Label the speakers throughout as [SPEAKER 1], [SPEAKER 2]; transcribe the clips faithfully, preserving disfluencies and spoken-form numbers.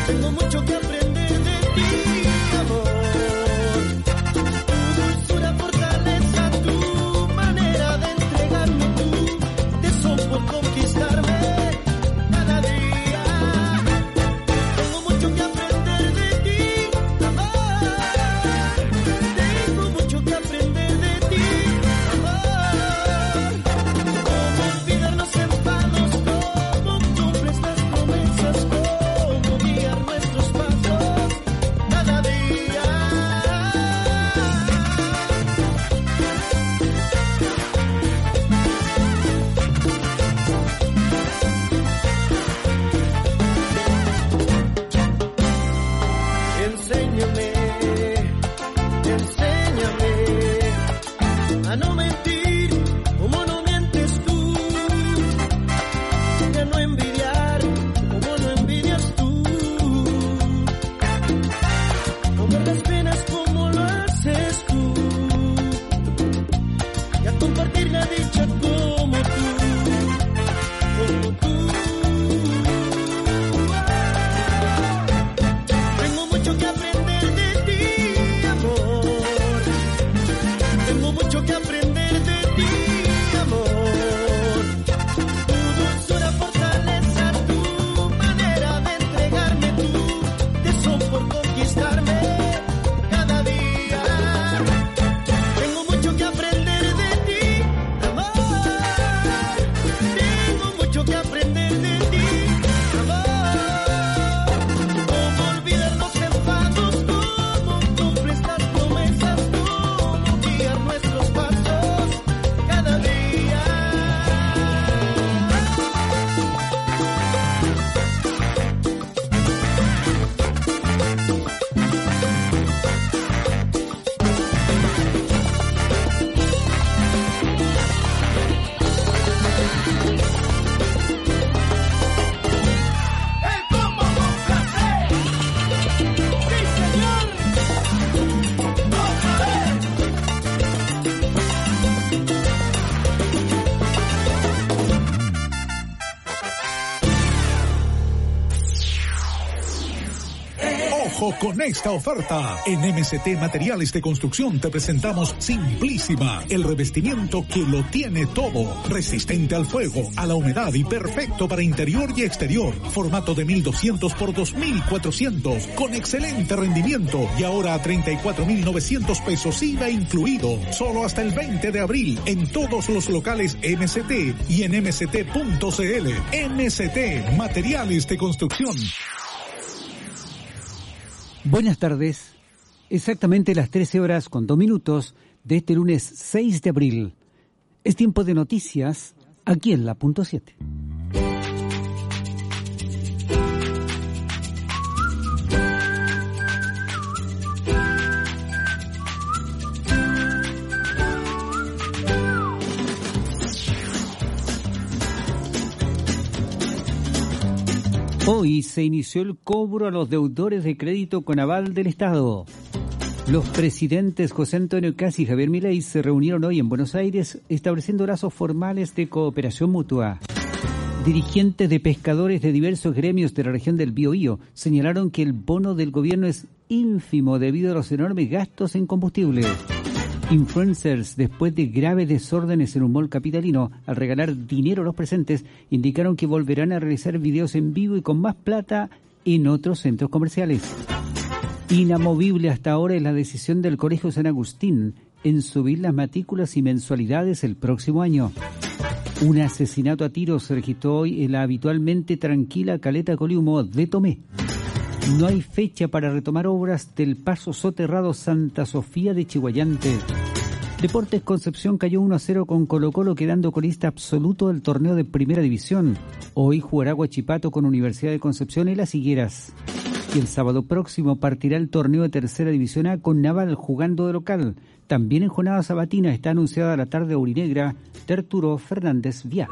[SPEAKER 1] Tengo mucho que aprender de ti, amor. Tu dulzura, fortaleza, tu manera de entregarme tu tesón por conquistarme cada día. Tengo mucho que aprender de ti, amor. Tengo mucho que aprender de ti, amor. Cómo olvidar los enfados, cómo cumples las promesas, cómo guiar nuestros pasos cada día. Enséñame, enséñame a no mentir como no mientes tú, y a no envidiar como no envidias tú, comer las penas como lo haces tú, y a compartir la dicha como tú, como tú. Tengo mucho que aprender de ti, amor. Tengo mucho que aprender de ti, amor. Tu dulzura, fortaleza, tu manera de entregarme tu tesón por conquistarme cada día. Tengo mucho que aprender de ti, amor. Tengo mucho que aprender de ti, amor. Cómo olvidar los enfados, cómo cumples las promesas, cómo guiar nuestros pasos cada día. El combo con placer. Sí, señor. Otra vez.
[SPEAKER 2] Ojo con esta oferta. En M C T Materiales de Construcción te presentamos Simplísima, el revestimiento que lo tiene todo. Resistente al fuego, a la humedad y perfecto para interior y exterior. Formato de mil doscientos por dos mil cuatrocientos, con excelente rendimiento y ahora a treinta y cuatro mil novecientos pesos I V A incluido. Solo hasta el veinte de abril en todos los locales M C T y en m c t punto c l. M C T Materiales de Construcción.
[SPEAKER 3] Buenas tardes, exactamente las trece horas con dos minutos de este lunes seis de abril. Es tiempo de noticias aquí en la punto siete. Hoy se inició el cobro a los deudores de crédito con aval del Estado. Los presidentes José Antonio Caz y Javier Milei se reunieron hoy en Buenos Aires estableciendo lazos formales de cooperación mutua. Dirigentes de pescadores de diversos gremios de la región del Biobío señalaron que el bono del gobierno es ínfimo debido a los enormes gastos en combustible. Influencers, después de graves desórdenes en un mall capitalino, al regalar dinero a los presentes, indicaron que volverán a realizar videos en vivo y con más plata en otros centros comerciales. Inamovible hasta ahora es la decisión del Colegio San Agustín en subir las matrículas y mensualidades el próximo año. Un asesinato a tiros se registró hoy en la habitualmente tranquila caleta Coliumo de Tomé. No hay fecha para retomar obras del paso soterrado Santa Sofía de Chihuayante. Deportes Concepción cayó uno a cero con Colo-Colo, quedando colista absoluto del torneo de Primera División. Hoy jugará Huachipato con Universidad de Concepción y Las Higueras. Y el sábado próximo partirá el torneo de Tercera División A con Naval jugando de local. También en jornada sabatina está anunciada la tarde aurinegra de Arturo Fernández Vial.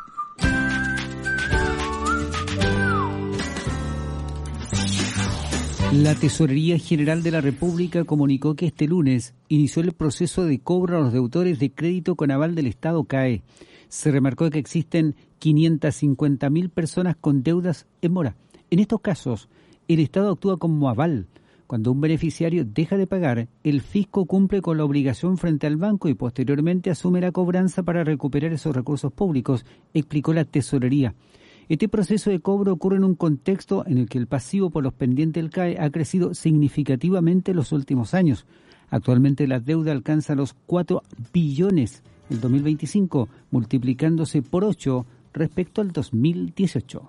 [SPEAKER 3] La Tesorería General de la República comunicó que este lunes inició el proceso de cobro a los deudores de crédito con aval del Estado C A E. Se remarcó que existen quinientas cincuenta mil personas con deudas en mora. En estos casos, el Estado actúa como aval. Cuando un beneficiario deja de pagar, el fisco cumple con la obligación frente al banco y posteriormente asume la cobranza para recuperar esos recursos públicos, explicó la Tesorería. Este proceso de cobro ocurre en un contexto en el que el pasivo por los pendientes del C A E ha crecido significativamente en los últimos años. Actualmente la deuda alcanza los cuatro billones en dos mil veinticinco, multiplicándose por ocho respecto al dos mil dieciocho.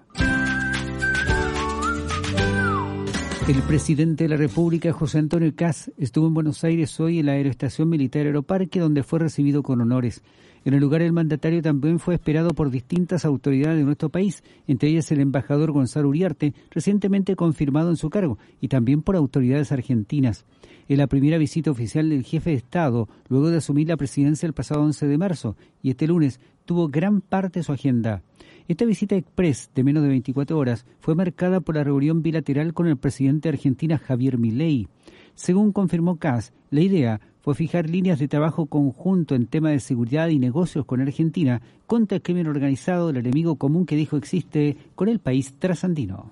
[SPEAKER 3] El presidente de la República, José Antonio Kast, estuvo en Buenos Aires hoy en la Aeroestación Militar Aeroparque, donde fue recibido con honores. En el lugar, el mandatario también fue esperado por distintas autoridades de nuestro país, entre ellas el embajador Gonzalo Uriarte, recientemente confirmado en su cargo, y también por autoridades argentinas. Es la primera visita oficial del jefe de Estado, luego de asumir la presidencia el pasado once de marzo, y este lunes tuvo gran parte de su agenda. Esta visita express de menos de veinticuatro horas fue marcada por la reunión bilateral con el presidente de Argentina, Javier Milei. Según confirmó Kast, la idea fue fijar líneas de trabajo conjunto en temas de seguridad y negocios con Argentina contra el crimen organizado, el enemigo común que dijo existe con el país trasandino.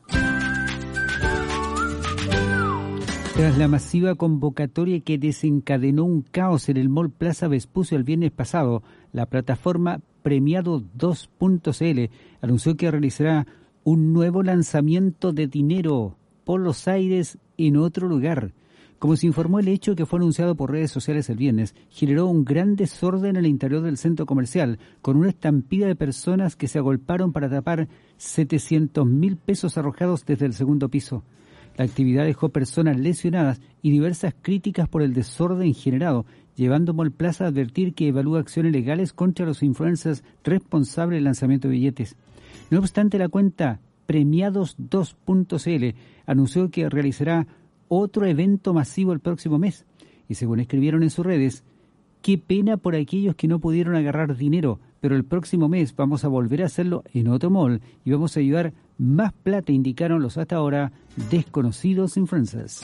[SPEAKER 3] Tras la masiva convocatoria que desencadenó un caos en el Mall Plaza Vespucio el viernes pasado, la plataforma Premiado dos punto c l anunció que realizará un nuevo lanzamiento de dinero por los aires en otro lugar. Como se informó, el hecho que fue anunciado por redes sociales el viernes generó un gran desorden en el interior del centro comercial, con una estampida de personas que se agolparon para tapar setecientos mil pesos arrojados desde el segundo piso. La actividad dejó personas lesionadas y diversas críticas por el desorden generado, llevando a Mall Plaza a advertir que evalúa acciones legales contra los influencers responsables del lanzamiento de billetes. No obstante, la cuenta Premiados dos punto c l anunció que realizará otro evento masivo el próximo mes. Y según escribieron en sus redes, qué pena por aquellos que no pudieron agarrar dinero, pero el próximo mes vamos a volver a hacerlo en otro mall y vamos a ayudar más plata, indicaron los hasta ahora desconocidos influencers.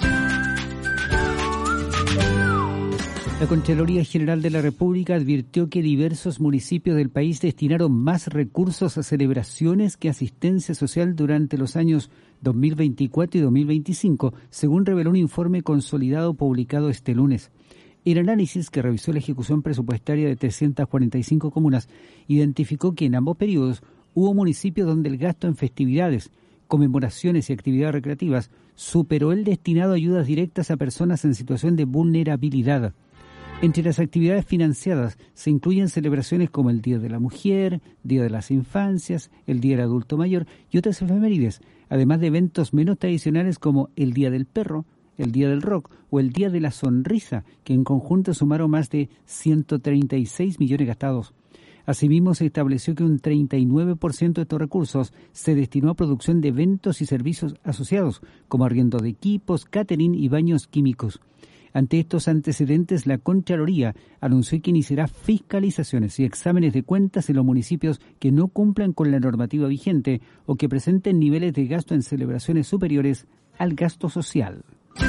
[SPEAKER 3] La Contraloría General de la República advirtió que diversos municipios del país destinaron más recursos a celebraciones que asistencia social durante los años dos mil veinticuatro y dos mil veinticinco, según reveló un informe consolidado publicado este lunes. El análisis, que revisó la ejecución presupuestaria de trescientas cuarenta y cinco comunas, identificó que en ambos periodos hubo municipios donde el gasto en festividades, conmemoraciones y actividades recreativas superó el destinado a ayudas directas a personas en situación de vulnerabilidad. Entre las actividades financiadas se incluyen celebraciones como el Día de la Mujer, Día de las Infancias, el Día del Adulto Mayor y otras efemérides, además de eventos menos tradicionales como el Día del Perro, el Día del Rock o el Día de la Sonrisa, que en conjunto sumaron más de ciento treinta y seis millones gastados. Asimismo, se estableció que un treinta y nueve por ciento de estos recursos se destinó a producción de eventos y servicios asociados, como arriendo de equipos, catering y baños químicos. Ante estos antecedentes, la Contraloría anunció que iniciará fiscalizaciones y exámenes de cuentas en los municipios que no cumplan con la normativa vigente o que presenten niveles de gasto en celebraciones superiores al gasto social.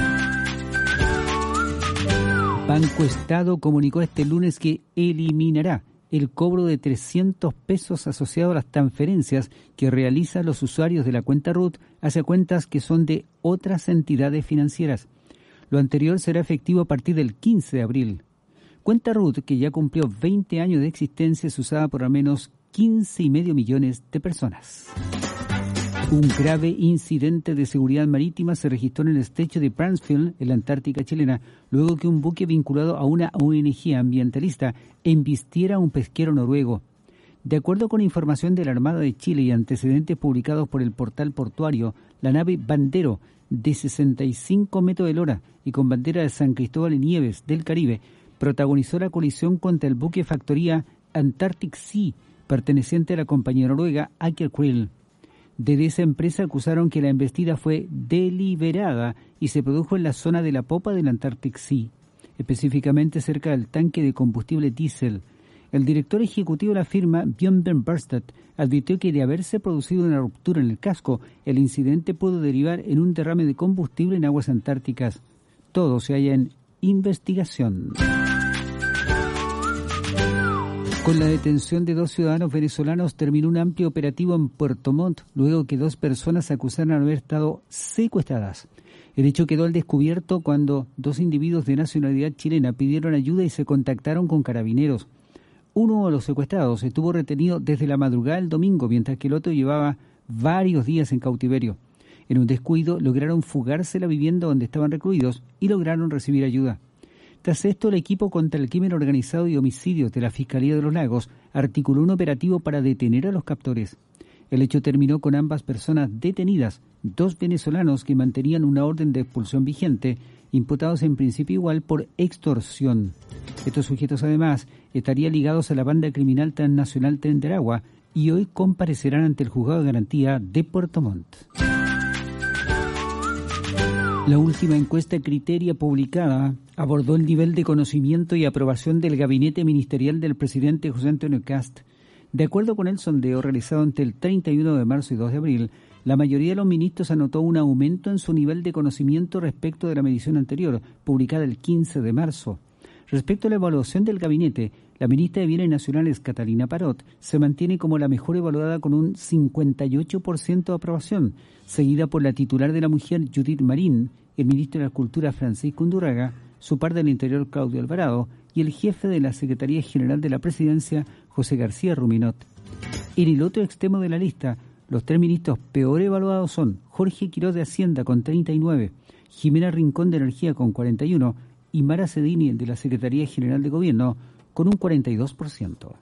[SPEAKER 3] Banco Estado comunicó este lunes que eliminará el cobro de trescientos pesos asociado a las transferencias que realizan los usuarios de la cuenta R U T hacia cuentas que son de otras entidades financieras. Lo anterior será efectivo a partir del quince de abril. Cuenta R U T, que ya cumplió veinte años de existencia, es usada por al menos quince y medio millones de personas. Un grave incidente de seguridad marítima se registró en el estrecho de Bransfield, en la Antártica chilena, luego que un buque vinculado a una O N G ambientalista embistiera a un pesquero noruego. De acuerdo con información de la Armada de Chile y antecedentes publicados por el portal portuario, la nave Bandero, de sesenta y cinco metros de lora y con bandera de San Cristóbal y Nieves del Caribe, protagonizó la colisión contra el buque factoría Antarctic Sea, perteneciente a la compañía noruega Aker Krill. Desde esa empresa acusaron que la embestida fue deliberada y se produjo en la zona de la popa del Antarctic Sea, específicamente cerca del tanque de combustible diésel. El director ejecutivo de la firma, Björn Bergstad, advirtió que de haberse producido una ruptura en el casco, el incidente pudo derivar en un derrame de combustible en aguas antárticas. Todo se halla en investigación. Con la detención de dos ciudadanos venezolanos terminó un amplio operativo en Puerto Montt, luego que dos personas se acusaron de haber estado secuestradas. El hecho quedó al descubierto cuando dos individuos de nacionalidad chilena pidieron ayuda y se contactaron con carabineros. Uno de los secuestrados estuvo retenido desde la madrugada del domingo, mientras que el otro llevaba varios días en cautiverio. En un descuido lograron fugarse de la vivienda donde estaban recluidos y lograron recibir ayuda. Tras esto, el equipo contra el crimen organizado y homicidios de la Fiscalía de los Lagos articuló un operativo para detener a los captores. El hecho terminó con ambas personas detenidas, dos venezolanos que mantenían una orden de expulsión vigente, imputados en principio igual por extorsión. Estos sujetos además estarían ligados a la banda criminal transnacional Tren de Aragua y hoy comparecerán ante el Juzgado de Garantía de Puerto Montt. La última encuesta Criteria publicada abordó el nivel de conocimiento y aprobación del gabinete ministerial del presidente José Antonio Kast. De acuerdo con el sondeo realizado entre el treinta y uno de marzo y dos de abril, la mayoría de los ministros anotó un aumento en su nivel de conocimiento respecto de la medición anterior, publicada el quince de marzo. Respecto a la evaluación del gabinete, la ministra de Bienes Nacionales, Catalina Parot, se mantiene como la mejor evaluada con un cincuenta y ocho por ciento de aprobación, seguida por la titular de la Mujer, Judith Marín, el ministro de la Cultura, Francisco Undurraga, su par del Interior, Claudio Alvarado, y el jefe de la Secretaría General de la Presidencia, José García Ruminot. En el otro extremo de la lista, los tres ministros peor evaluados son Jorge Quiroz de Hacienda con treinta y nueve, Jimena Rincón de Energía con cuarenta y uno y Mara Cedini de la Secretaría General de Gobierno con un cuarenta y dos por ciento.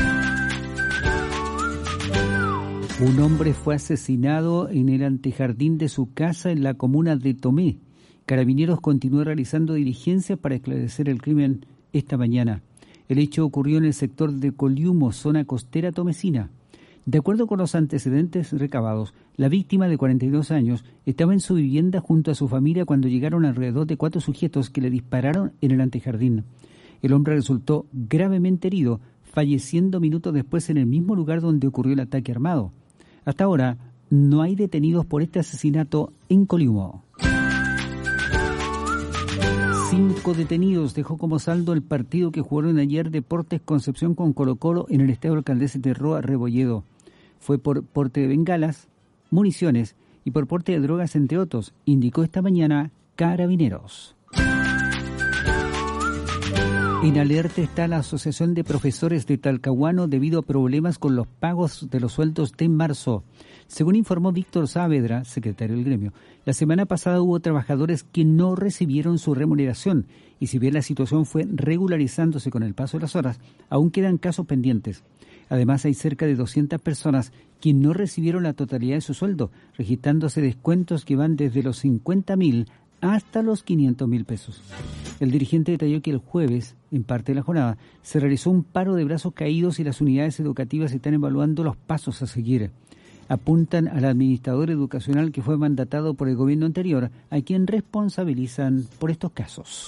[SPEAKER 3] Un hombre fue asesinado en el antejardín de su casa en la comuna de Tomé. Carabineros continúa realizando diligencias para esclarecer el crimen esta mañana. El hecho ocurrió en el sector de Coliumo, zona costera tomecina. De acuerdo con los antecedentes recabados, la víctima de cuarenta y dos años estaba en su vivienda junto a su familia cuando llegaron alrededor de cuatro sujetos que le dispararon en el antejardín. El hombre resultó gravemente herido, falleciendo minutos después en el mismo lugar donde ocurrió el ataque armado. Hasta ahora, no hay detenidos por este asesinato en Coliumo. Cinco detenidos dejó como saldo el partido que jugaron ayer Deportes Concepción con Colo-Colo en el Estadio Alcaldesa de Roa, Rebolledo. Fue por porte de bengalas, municiones y por porte de drogas, entre otros, indicó esta mañana Carabineros. En alerta está la Asociación de Profesores de Talcahuano debido a problemas con los pagos de los sueldos de marzo. Según informó Víctor Saavedra, secretario del gremio, la semana pasada hubo trabajadores que no recibieron su remuneración y si bien la situación fue regularizándose con el paso de las horas, aún quedan casos pendientes. Además, hay cerca de doscientas personas que no recibieron la totalidad de su sueldo, registrándose descuentos que van desde los cincuenta mil hasta los quinientos mil pesos. El dirigente detalló que el jueves, en parte de la jornada, se realizó un paro de brazos caídos y las unidades educativas están evaluando los pasos a seguir. Apuntan al administrador educacional que fue mandatado por el gobierno anterior, a quien responsabilizan por estos casos.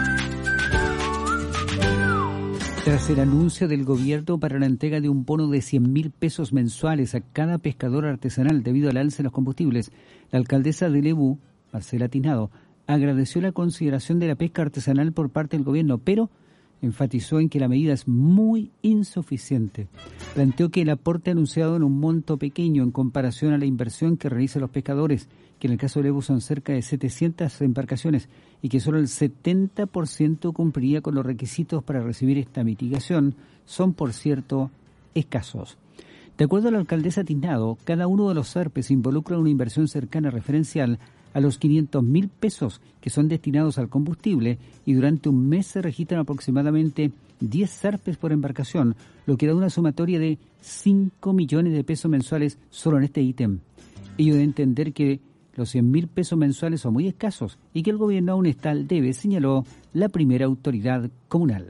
[SPEAKER 3] Tras el anuncio del gobierno para la entrega de un bono de cien mil pesos mensuales a cada pescador artesanal debido al alza de los combustibles, la alcaldesa de Lebu, Marcela Tinado, agradeció la consideración de la pesca artesanal por parte del gobierno, pero enfatizó en que la medida es muy insuficiente. Planteó que el aporte anunciado en un monto pequeño en comparación a la inversión que realizan los pescadores, que en el caso de Lebu son cerca de setecientas embarcaciones y que solo el setenta por ciento cumpliría con los requisitos para recibir esta mitigación, son por cierto escasos. De acuerdo a la alcaldesa Tinado, cada uno de los zarpes involucra una inversión cercana referencial a los quinientos mil pesos que son destinados al combustible y durante un mes se registran aproximadamente diez zarpes por embarcación, lo que da una sumatoria de cinco millones de pesos mensuales solo en este ítem. Ello de entender que los cien mil pesos mensuales son muy escasos y que el gobierno aún está al debe, señaló la primera autoridad comunal.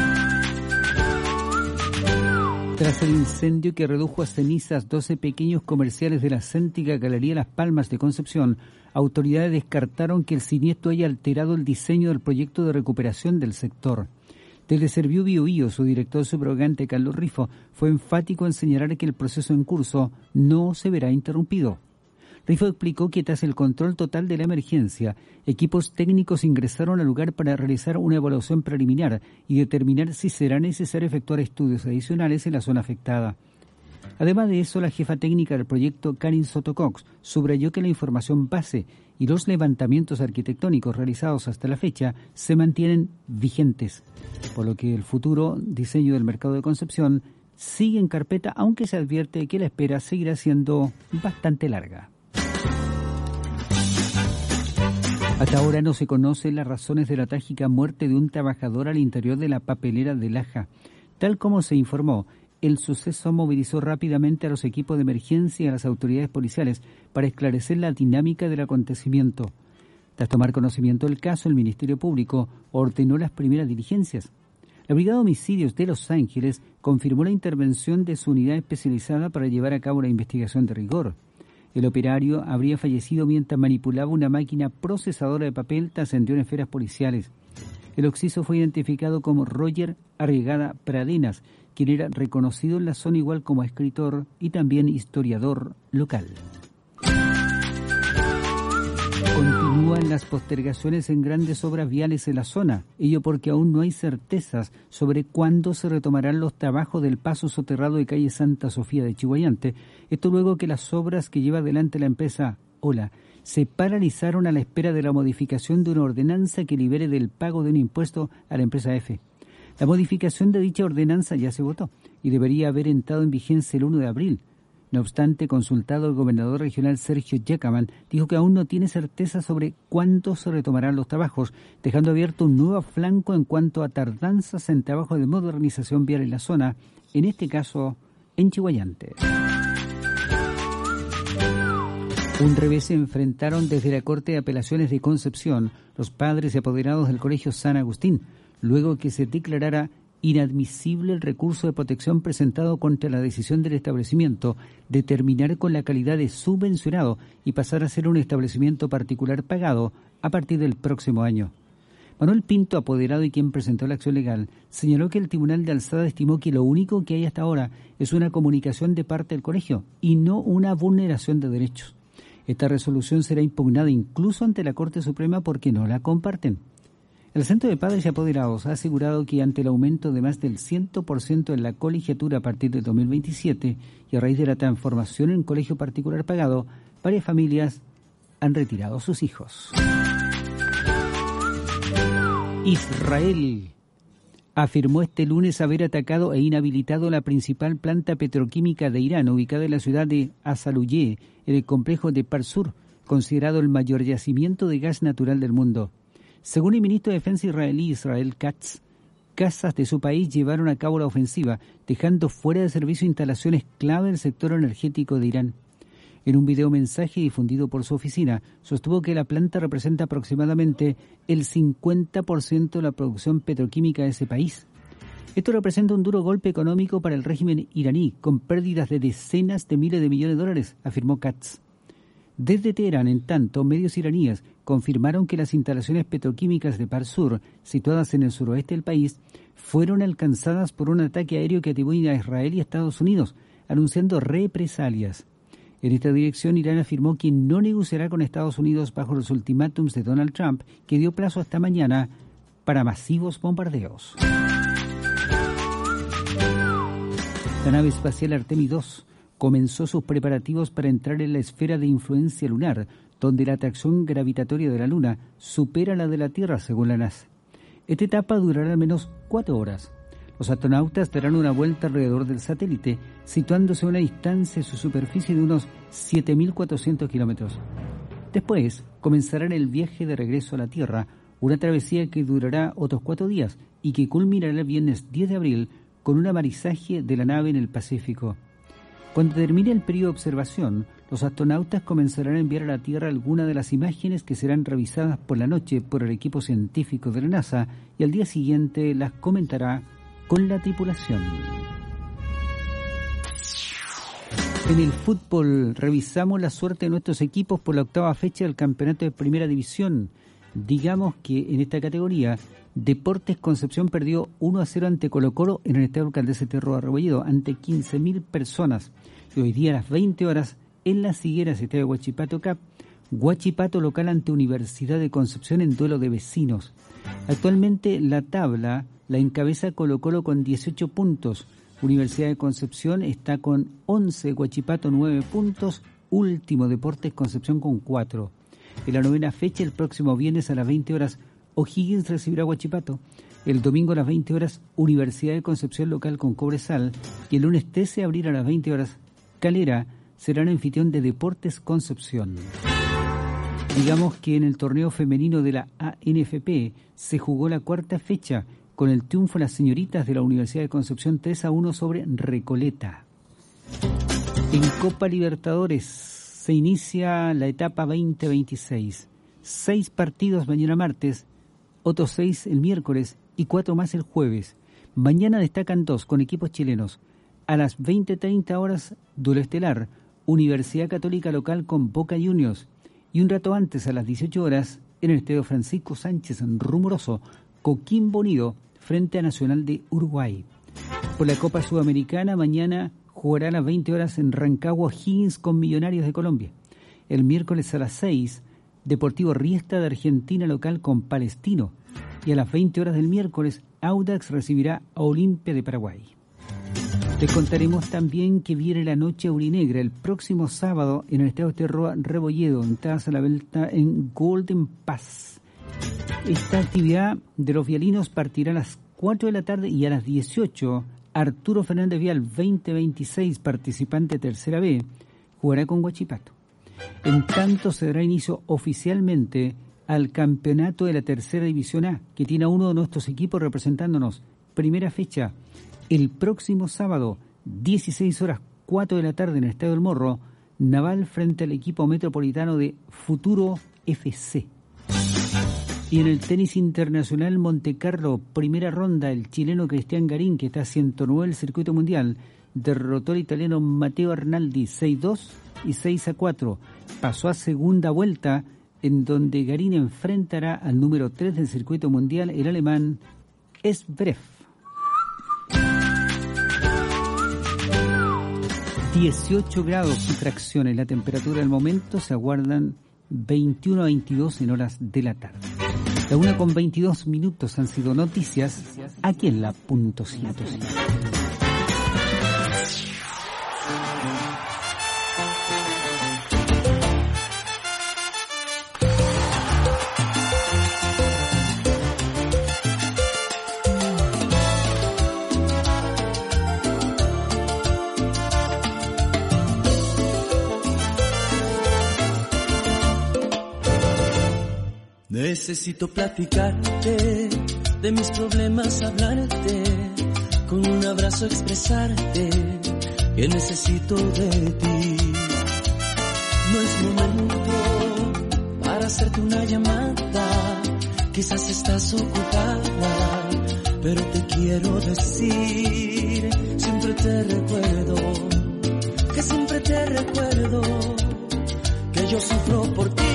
[SPEAKER 3] Tras el incendio que redujo a cenizas doce pequeños comerciales de la céntrica Galería Las Palmas de Concepción, autoridades descartaron que el siniestro haya alterado el diseño del proyecto de recuperación del sector. Desde Serviu Biobío, su director subrogante Carlos Rifo fue enfático en señalar que el proceso en curso no se verá interrumpido. Rifo explicó que tras el control total de la emergencia, equipos técnicos ingresaron al lugar para realizar una evaluación preliminar y determinar si será necesario efectuar estudios adicionales en la zona afectada. Además de eso, la jefa técnica del proyecto, Karin Soto-Cox, subrayó que la información base y los levantamientos arquitectónicos realizados hasta la fecha se mantienen vigentes, por lo que el futuro diseño del mercado de Concepción sigue en carpeta, aunque se advierte que la espera seguirá siendo bastante larga. Hasta ahora no se conocen las razones de la trágica muerte de un trabajador al interior de la papelera de Laja. Tal como se informó, el suceso movilizó rápidamente a los equipos de emergencia y a las autoridades policiales para esclarecer la dinámica del acontecimiento. Tras tomar conocimiento del caso, el Ministerio Público ordenó las primeras diligencias. La Brigada de Homicidios de Los Ángeles confirmó la intervención de su unidad especializada para llevar a cabo la investigación de rigor. El operario habría fallecido mientras manipulaba una máquina procesadora de papel, trascendió en esferas policiales. El occiso fue identificado como Roger Arriagada Pradenas, quien era reconocido en la zona igual como escritor y también historiador local. Continúan las postergaciones en grandes obras viales en la zona, ello porque aún no hay certezas sobre cuándo se retomarán los trabajos del paso soterrado de calle Santa Sofía de Chiguayante, esto luego que las obras que lleva adelante la empresa Ola se paralizaron a la espera de la modificación de una ordenanza que libere del pago de un impuesto a la empresa F. La modificación de dicha ordenanza ya se votó y debería haber entrado en vigencia el primero de abril. No obstante, consultado el gobernador regional Sergio Yacaman, dijo que aún no tiene certeza sobre cuándo se retomarán los trabajos, dejando abierto un nuevo flanco en cuanto a tardanzas en trabajos de modernización vial en la zona, en este caso en Chiguayante. Un revés se enfrentaron desde la Corte de Apelaciones de Concepción los padres y apoderados del Colegio San Agustín, luego que se declarara inadmisible el recurso de protección presentado contra la decisión del establecimiento de terminar con la calidad de subvencionado y pasar a ser un establecimiento particular pagado a partir del próximo año. Manuel Pinto, apoderado y quien presentó la acción legal, señaló que el Tribunal de Alzada estimó que lo único que hay hasta ahora es una comunicación de parte del colegio y no una vulneración de derechos. Esta resolución será impugnada incluso ante la Corte Suprema porque no la comparten. El Centro de Padres y Apoderados ha asegurado que ante el aumento de más del cien por ciento en la colegiatura a partir de dos mil veintisiete y a raíz de la transformación en colegio particular pagado, varias familias han retirado a sus hijos. Israel afirmó este lunes haber atacado e inhabilitado la principal planta petroquímica de Irán, ubicada en la ciudad de Asaluyeh, en el complejo de Parsur, considerado el mayor yacimiento de gas natural del mundo. Según el ministro de Defensa israelí Israel Katz, casas de su país llevaron a cabo la ofensiva, dejando fuera de servicio instalaciones clave del sector energético de Irán. En un video mensaje difundido por su oficina, sostuvo que la planta representa aproximadamente el cincuenta por ciento de la producción petroquímica de ese país. Esto representa un duro golpe económico para el régimen iraní, con pérdidas de decenas de miles de millones de dólares, afirmó Katz. Desde Teherán, en tanto, medios iraníes confirmaron que las instalaciones petroquímicas de Parsur, situadas en el suroeste del país, fueron alcanzadas por un ataque aéreo que atribuyen a Israel y Estados Unidos, anunciando represalias. En esta dirección, Irán afirmó que no negociará con Estados Unidos bajo los ultimátums de Donald Trump, que dio plazo hasta mañana para masivos bombardeos. La nave espacial Artemis dos comenzó sus preparativos para entrar en la esfera de influencia lunar, donde la atracción gravitatoria de la Luna supera la de la Tierra, según la NASA. Esta etapa durará al menos cuatro horas. Los astronautas darán una vuelta alrededor del satélite, situándose a una distancia de su superficie de unos siete mil cuatrocientos kilómetros. Después, comenzarán el viaje de regreso a la Tierra, una travesía que durará otros cuatro días y que culminará el viernes diez de abril con un amarizaje de la nave en el Pacífico. Cuando termine el periodo de observación, los astronautas comenzarán a enviar a la Tierra algunas de las imágenes que serán revisadas por la noche por el equipo científico de la NASA y al día siguiente las comentará con la tripulación. En el fútbol revisamos la suerte de nuestros equipos por la octava fecha del campeonato de Primera División. Digamos que en esta categoría, Deportes Concepción perdió uno a cero ante Colo-Colo en el Estadio Alcaldesa Terro de Rebolledo ante quince mil personas. Y hoy día a las veinte horas en Las Higueras, Estadio Huachipato Cup. Huachipato local ante Universidad de Concepción en duelo de vecinos. Actualmente la tabla la encabeza Colo Colo con dieciocho puntos. Universidad de Concepción está con once, Huachipato nueve puntos. Último Deportes Concepción con cuatro. En la novena fecha, el próximo viernes a las veinte horas, O'Higgins recibirá a Huachipato. El domingo a las veinte horas, Universidad de Concepción local con Cobresal. Y el lunes trece de abril a las veinte horas, Calera será el anfitrión de Deportes Concepción. Digamos que en el torneo femenino de la A N F P se jugó la cuarta fecha con el triunfo de las señoritas de la Universidad de Concepción tres a uno sobre Recoleta. En Copa Libertadores se inicia la etapa veinte veintiséis. Seis partidos mañana martes, otros seis el miércoles y cuatro más el jueves. Mañana destacan dos con equipos chilenos. A las veinte treinta horas, duelo estelar, Universidad Católica local con Boca Juniors. Y un rato antes, a las dieciocho horas, en el estadio Francisco Sánchez Rumoroso, Coquimbo Unido frente a Nacional de Uruguay. Por la Copa Sudamericana, mañana jugará a las veinte horas en Rancagua Higgins con Millonarios de Colombia. El miércoles a las seis, Deportivo Riestra de Argentina local con Palestino. Y a las veinte horas del miércoles, Audax recibirá a Olimpia de Paraguay. Les contaremos también que viene la Noche Aurinegra el próximo sábado en el Estadio Terroa Rebolledo, entradas a la venta en Golden Pass. Esta actividad de los vialinos partirá a las cuatro de la tarde y a las dieciocho, Arturo Fernández Vial, veinte veintiséis, participante tercera B, jugará con Huachipato. En tanto, se dará inicio oficialmente al campeonato de la tercera división A, que tiene a uno de nuestros equipos representándonos. Primera fecha, el próximo sábado, dieciséis horas, cuatro de la tarde en el Estadio del Morro, Naval frente al equipo metropolitano de Futuro F C. Y en el tenis internacional Montecarlo, primera ronda, el chileno Cristian Garín, que está a ciento nueve del circuito mundial, derrotó al italiano Matteo Arnaldi seis dos y seis a cuatro. Pasó a segunda vuelta, en donde Garín enfrentará al número tres del circuito mundial, el alemán Zverev. dieciocho grados y fracciones. La temperatura del momento se aguardan veintiuno a veintidós en horas de la tarde. La una con veintidós minutos han sido noticias aquí en la punto ciento cinco.
[SPEAKER 1] Necesito platicarte de mis problemas, hablarte, con un abrazo expresarte que necesito de ti. No es momento para hacerte una llamada, quizás estás ocupada, pero te quiero decir, siempre te recuerdo, que siempre te recuerdo, que yo sufro por ti.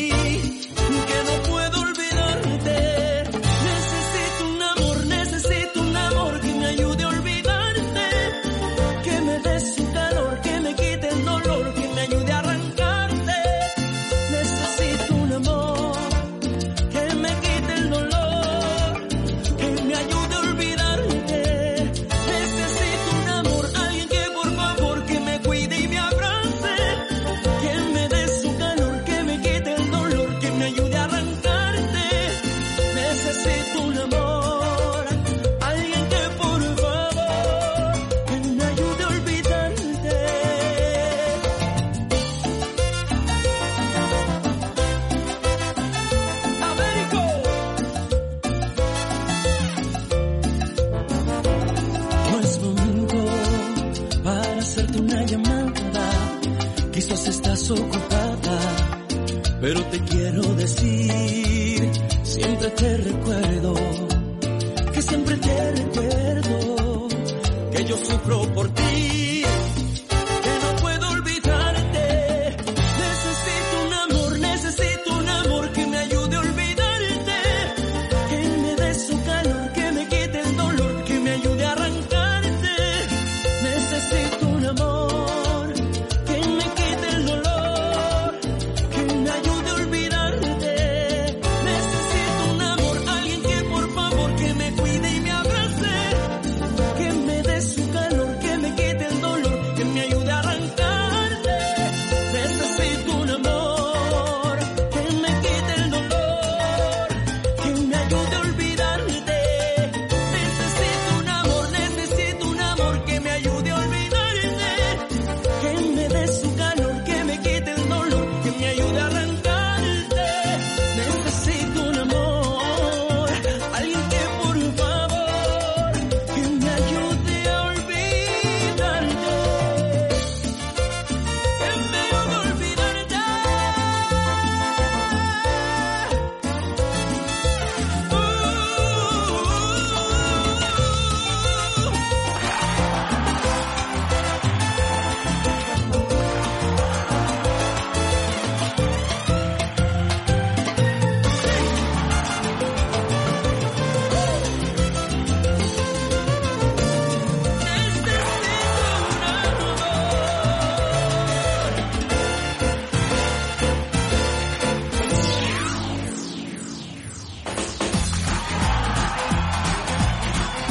[SPEAKER 4] Ocupada, pero te quiero decir, siempre te recuerdo, que siempre te recuerdo, que yo sufro por ti, que no puedo olvidarte, necesito un amor, necesito un amor que me ayude a olvidarte, que me dé su calor, que me quite el dolor, que me ayude a arrancarte, necesito un amor, que me quite el dolor,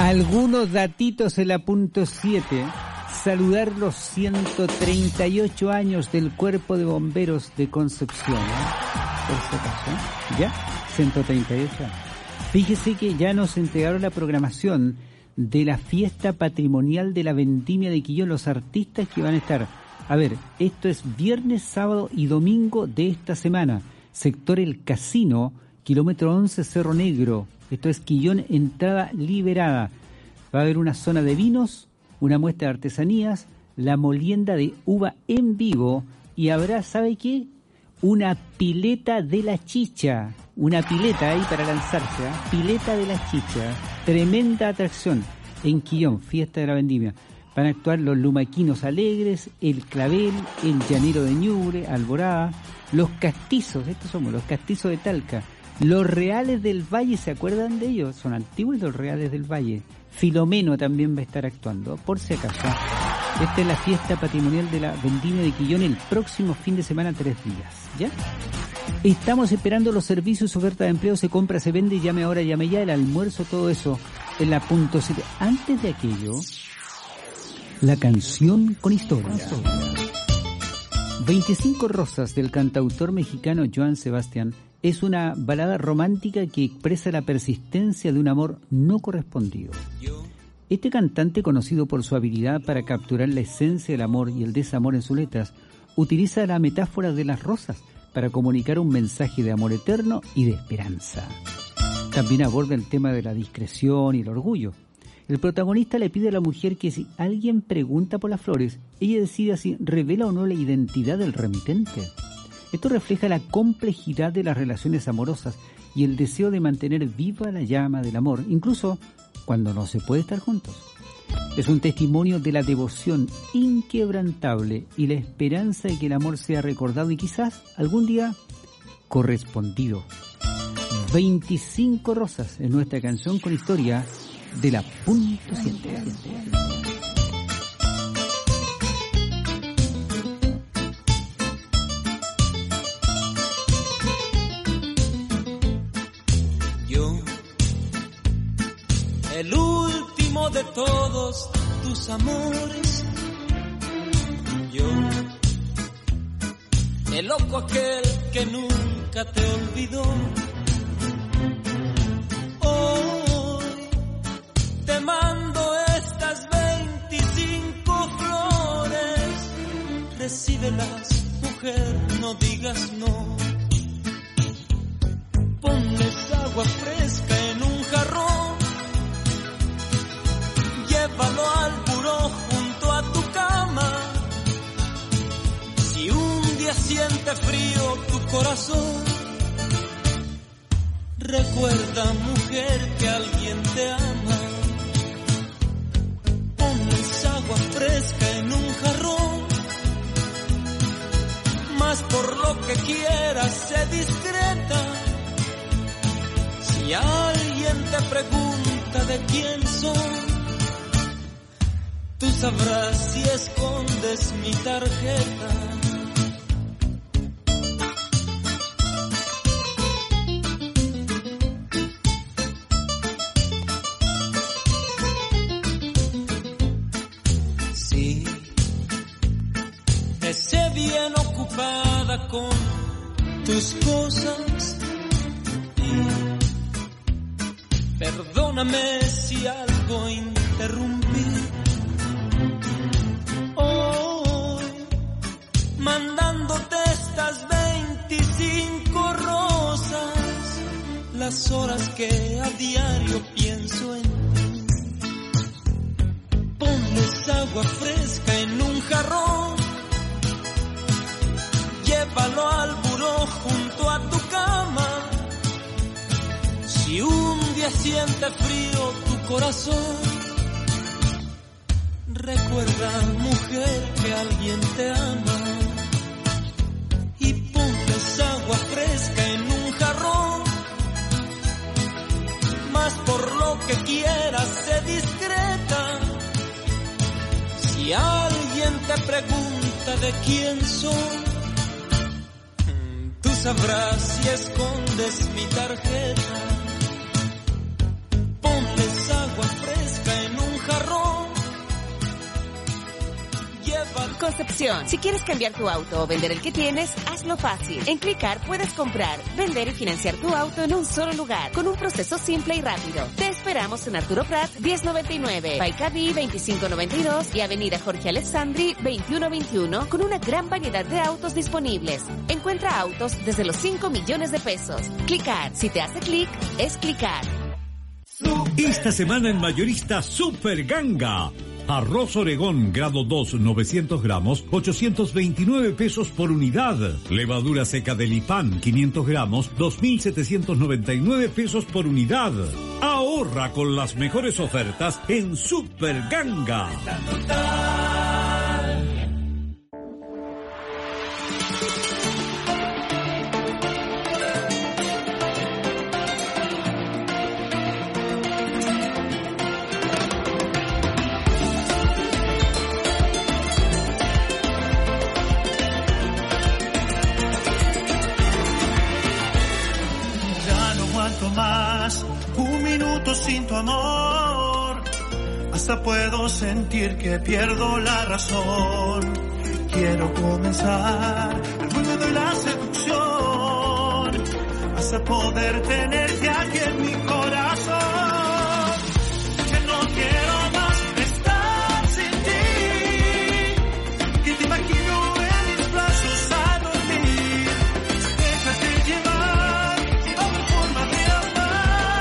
[SPEAKER 3] Algunos datitos en la punto siete. Saludar los ciento treinta y ocho años del Cuerpo de Bomberos de Concepción. ¿eh? Por si acaso. ¿Ya? ciento treinta y ocho años. Fíjese que ya nos entregaron la programación de la fiesta patrimonial de la Vendimia de Quillón, los artistas que van a estar. A ver, esto es viernes, sábado y domingo de esta semana. Sector El Casino, kilómetro once, Cerro Negro. Esto es Quillón, entrada liberada. Va a haber una zona de vinos, una muestra de artesanías, la molienda de uva en vivo y habrá, ¿sabe qué? Una pileta de la chicha. Una pileta ahí para lanzarse, ¿eh? Pileta de la chicha. Tremenda atracción en Quillón, fiesta de la Vendimia. Van a actuar los Lumaquinos Alegres, el Clavel, el Llanero de Ñuble, Alborada, los Castizos, estos somos los Castizos de Talca, los Reales del Valle, ¿se acuerdan de ellos? Son antiguos los Reales del Valle. Filomeno también va a estar actuando, por si acaso. Esta es la fiesta patrimonial de la Vendimia de Quillón el próximo fin de semana, tres días, ¿ya? Estamos esperando los servicios, oferta de empleo, se compra, se vende, llame ahora, llame ya, el almuerzo, todo eso en la punto siete. Antes de aquello, la canción con historia. veinticinco rosas del cantautor mexicano Joan Sebastián es una balada romántica que expresa la persistencia de un amor no correspondido. Este cantante, conocido por su habilidad para capturar la esencia del amor y el desamor en sus letras, utiliza la metáfora de las rosas para comunicar un mensaje de amor eterno y de esperanza. También aborda el tema de la discreción y el orgullo. El protagonista le pide a la mujer que si alguien pregunta por las flores, ella decida si revela o no la identidad del remitente. Esto refleja la complejidad de las relaciones amorosas y el deseo de mantener viva la llama del amor, incluso cuando no se puede estar juntos. Es un testimonio de la devoción inquebrantable y la esperanza de que el amor sea recordado y quizás algún día correspondido. veinticinco rosas en nuestra canción con historia de la punto siete.
[SPEAKER 4] Yo, el último de todos tus amores. Yo, el loco aquel que nunca te olvidó. Hoy te mando estas veinticinco flores. Recíbelas, mujer, no digas no. Ponles agua fresca en un jarrón. Llévalo al buró junto a tu cama. Si un día siente frío tu corazón, recuerda, mujer, que alguien te ama. Ponles agua fresca en un jarrón. Mas por lo que quieras, sé discreta. Si alguien te pregunta de quién soy, tú sabrás si escondes mi tarjeta. Sí, esté bien ocupada con tus cosas. Y perdóname si algo interrumpí. Hoy, mandándote estas veinticinco rosas, las horas que a diario pienso en ti. Ponles agua fresca en un jarrón. Llévalo al buró junto a tu cama. Si un día siente frío tu corazón, recuerda, mujer, que alguien te ama. Y ponles agua fresca en un jarrón. Mas por lo que quieras, sé discreta. Si alguien te pregunta de quién soy, tú sabrás si escondes mi tarjeta. Ponles agua fresca
[SPEAKER 5] Concepción. Si quieres cambiar tu auto o vender el que tienes, hazlo fácil. En Clicar puedes comprar, vender y financiar tu auto en un solo lugar, con un proceso simple y rápido. Te esperamos en Arturo Prat diez noventa y nueve, Paicaví veinticinco noventa y dos y Avenida Jorge Alessandri veintiuno veintiuno, con una gran variedad de autos disponibles. Encuentra autos desde los cinco millones de pesos. Clicar, si te hace clic, es Clicar.
[SPEAKER 6] Esta semana en Mayorista Super Ganga. Arroz Oregón, grado dos, novecientos gramos, ochocientos veintinueve pesos por unidad. Levadura seca de Lipan, quinientos gramos, dos mil setecientos noventa y nueve pesos por unidad. Ahorra con las mejores ofertas en Super Ganga.
[SPEAKER 1] Sin tu amor, hasta puedo sentir que pierdo la razón. Quiero comenzar el mundo de la seducción, hasta poder tenerte aquí en mi corazón. Que no quiero más estar sin ti, que te imagino en mis brazos a dormir. Déjate llevar a mi forma de amar.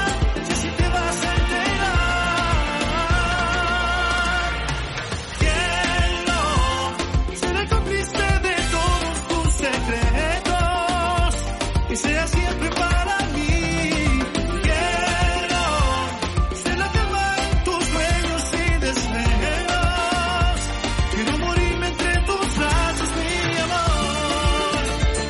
[SPEAKER 1] Que sea siempre para mí. Quiero ser la calma en tus sueños y deseos. Quiero morirme entre tus brazos, mi amor.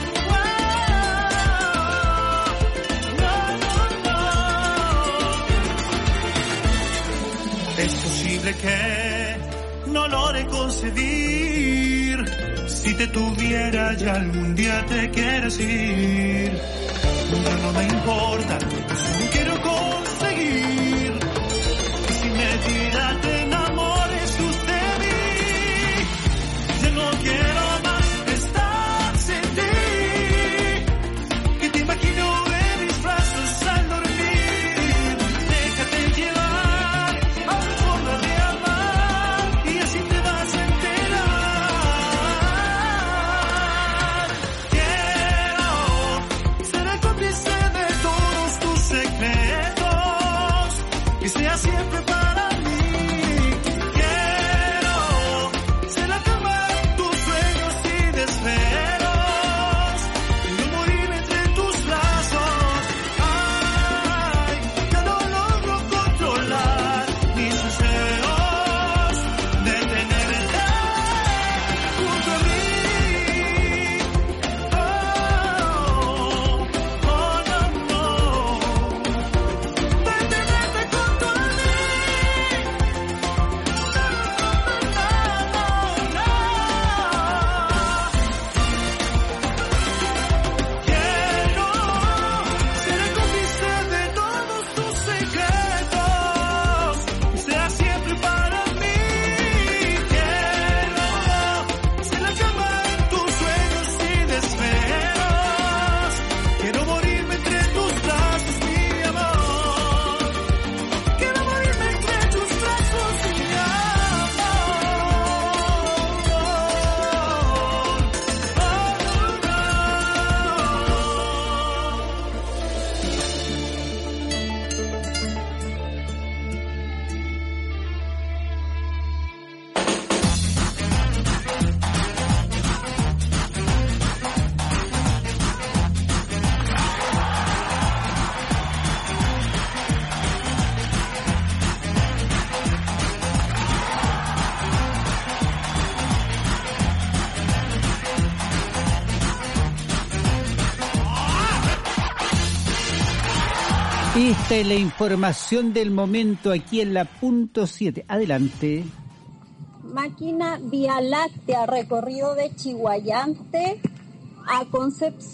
[SPEAKER 1] No, no, no. Es posible que no logre concebir. Si te tuviera ya algún día te quieres ir. No, no me importa, solo quiero conseguir que si me tira te enamores tú de mí. Yo no quiero más estar sin ti, que te imagino en mis brazos al dormir. Déjate llevar a mi forma de amar y así te vas a enterar. Que sea siempre para mí. Quiero ser la calma en tus sueños y deseos. Quiero morir entre tus brazos. Ay, ya no logro controlar mis deseos de tenerte junto a mí. Oh, oh, no, no. De tenerte junto a mí. Quiero ser el cómplice de todos tus secretos, que sea siempre para mí. Quiero ser la calma en tus sueños y deseos. Quiero morirme entre tus brazos, mi amor. Quiero morirme entre tus brazos, mi amor.
[SPEAKER 3] Esta es la información del momento aquí en la punto siete. Adelante.
[SPEAKER 7] Máquina Vía Láctea, recorrido de Chihuayante a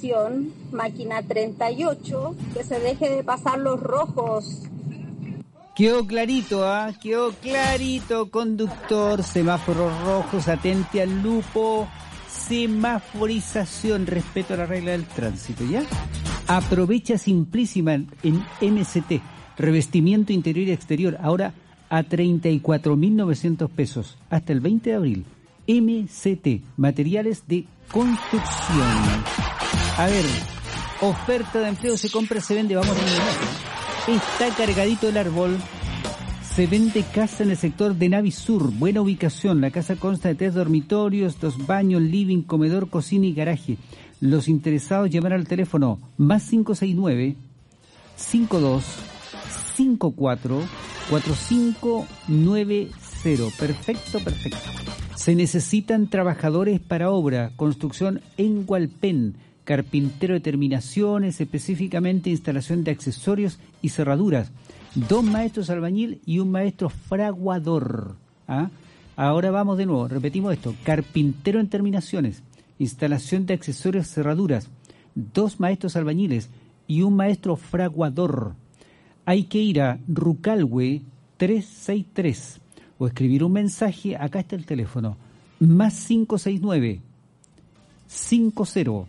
[SPEAKER 7] Concepción, máquina treinta y ocho, que se deje de pasar los rojos.
[SPEAKER 3] Quedó clarito, ¿ah? ¿eh? Quedó clarito, conductor, semáforos rojos, atente al lupo, semaforización, respeto a la regla del tránsito, ¿ya? Aprovecha Simplísima en M C T, revestimiento interior y exterior, ahora a treinta y cuatro mil novecientos pesos, hasta el veinte de abril. M C T, materiales de construcción. A ver, oferta de empleo, se compra, se vende, vamos a ver. Está cargadito el árbol. Se vende casa en el sector de Navisur, buena ubicación. La casa consta de tres dormitorios, dos baños, living, comedor, cocina y garaje. Los interesados llaman al teléfono más cinco seis nueve, cinco dos cinco cuatro, cuatro cinco nueve cero. Perfecto, perfecto. Se necesitan trabajadores para obra, construcción en Hualpén, carpintero de terminaciones, específicamente instalación de accesorios y cerraduras. Dos maestros albañil y un maestro fraguador. ¿Ah? Ahora vamos de nuevo, repetimos esto. Carpintero en terminaciones, instalación de accesorios, cerraduras. Dos maestros albañiles y un maestro fraguador. Hay que ir a Rucalhue trescientos sesenta y tres o escribir un mensaje. Acá está el teléfono. Más cinco seis nueve, cinco cero,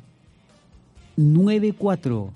[SPEAKER 3] nueve cuatro,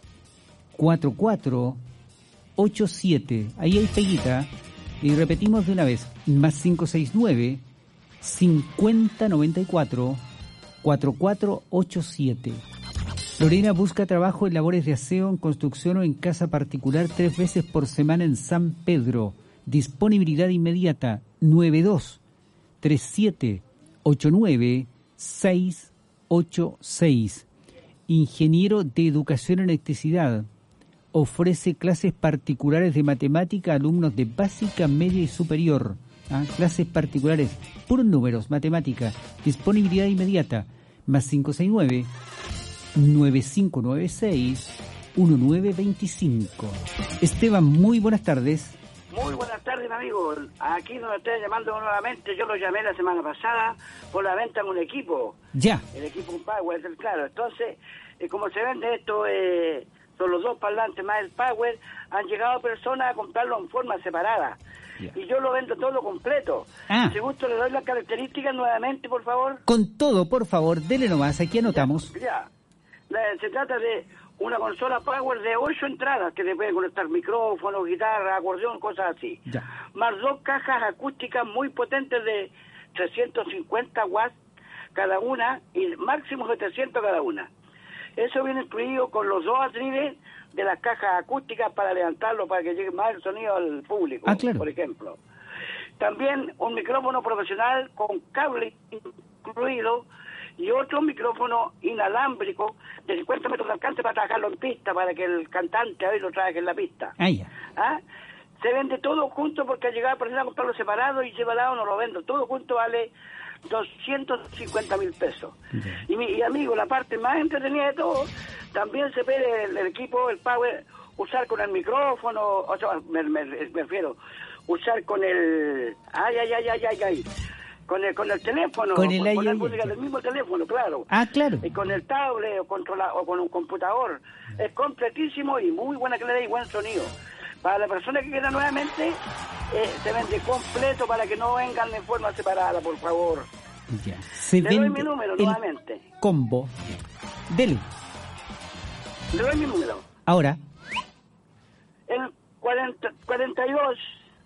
[SPEAKER 3] cuatro cuatro ocho siete. Ahí hay peguita. Y repetimos de una vez. Más cinco seis nueve, cincuenta noventa y cuatro, cuatro cuatro ocho siete. Lorena busca trabajo en labores de aseo, en construcción o en casa particular tres veces por semana en San Pedro. Disponibilidad inmediata. nueve dos tres siete ocho nueve seis ocho seis. Ingeniero de Educación en Electricidad. Ofrece clases particulares de matemática a alumnos de básica, media y superior. ¿Ah? Clases particulares, puros números, matemática. Disponibilidad inmediata. Más cinco seis nueve, nueve cinco nueve seis, uno nueve dos cinco. Esteban, muy buenas tardes.
[SPEAKER 8] Muy buenas tardes, mi amigo. Aquí nos estoy llamando nuevamente. Yo lo llamé la semana pasada por la venta de un equipo.
[SPEAKER 3] Ya.
[SPEAKER 8] El equipo Power, claro. Entonces, eh, como se vende esto, eh, son los dos parlantes más el Power, han llegado personas a comprarlo en forma separada. Yeah. Y yo lo vendo todo completo. Ah. Si gusto, le doy las características nuevamente, por favor.
[SPEAKER 3] Con todo, por favor, dele nomás. Aquí anotamos.
[SPEAKER 8] Ya. ya. La, se trata de una consola Power de ocho entradas que le pueden conectar micrófono, guitarra, acordeón, cosas así. Ya. Más dos cajas acústicas muy potentes de trescientos cincuenta watts cada una y máximo setecientos cada una. Eso viene incluido con los dos atriles de las cajas acústicas para levantarlo, para que llegue más el sonido al público, ah, claro. por ejemplo. También un micrófono profesional con cable incluido y otro micrófono inalámbrico de cincuenta metros de alcance para trabajarlo en pista, para que el cantante hoy lo trabaje en la pista.
[SPEAKER 3] Ah, ya.
[SPEAKER 8] ¿Ah? Se vende todo junto porque al llegar a personas a comprarlo separado y separado no lo vendo. Todo junto vale doscientos cincuenta mil pesos. Yeah. Y, mi, y amigo, la parte más entretenida de todo, también se puede el, el equipo, el Power, usar con el micrófono, o sea, me, me, me refiero, usar con el... Ay, ay, ay, ay, ay, ay. Con el, con el teléfono,
[SPEAKER 3] con el
[SPEAKER 8] poner música del mismo teléfono, claro.
[SPEAKER 3] Ah, claro.
[SPEAKER 8] Y con el tablet o, controla, o con un computador. Es completísimo y muy buena calidad y buen sonido. Para la persona que quiera nuevamente, eh, se vende completo para que no vengan de forma separada, por favor.
[SPEAKER 3] Ya. Se
[SPEAKER 8] Le
[SPEAKER 3] vende
[SPEAKER 8] doy mi número
[SPEAKER 3] el
[SPEAKER 8] nuevamente.
[SPEAKER 3] Combo. Dele.
[SPEAKER 8] Le doy mi número.
[SPEAKER 3] Ahora.
[SPEAKER 8] El cuarenta, cuarenta y dos,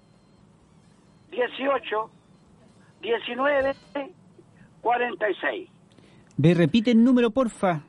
[SPEAKER 8] dieciocho, diecinueve, cuarenta y seis.
[SPEAKER 3] ¿Me repite el número, porfa?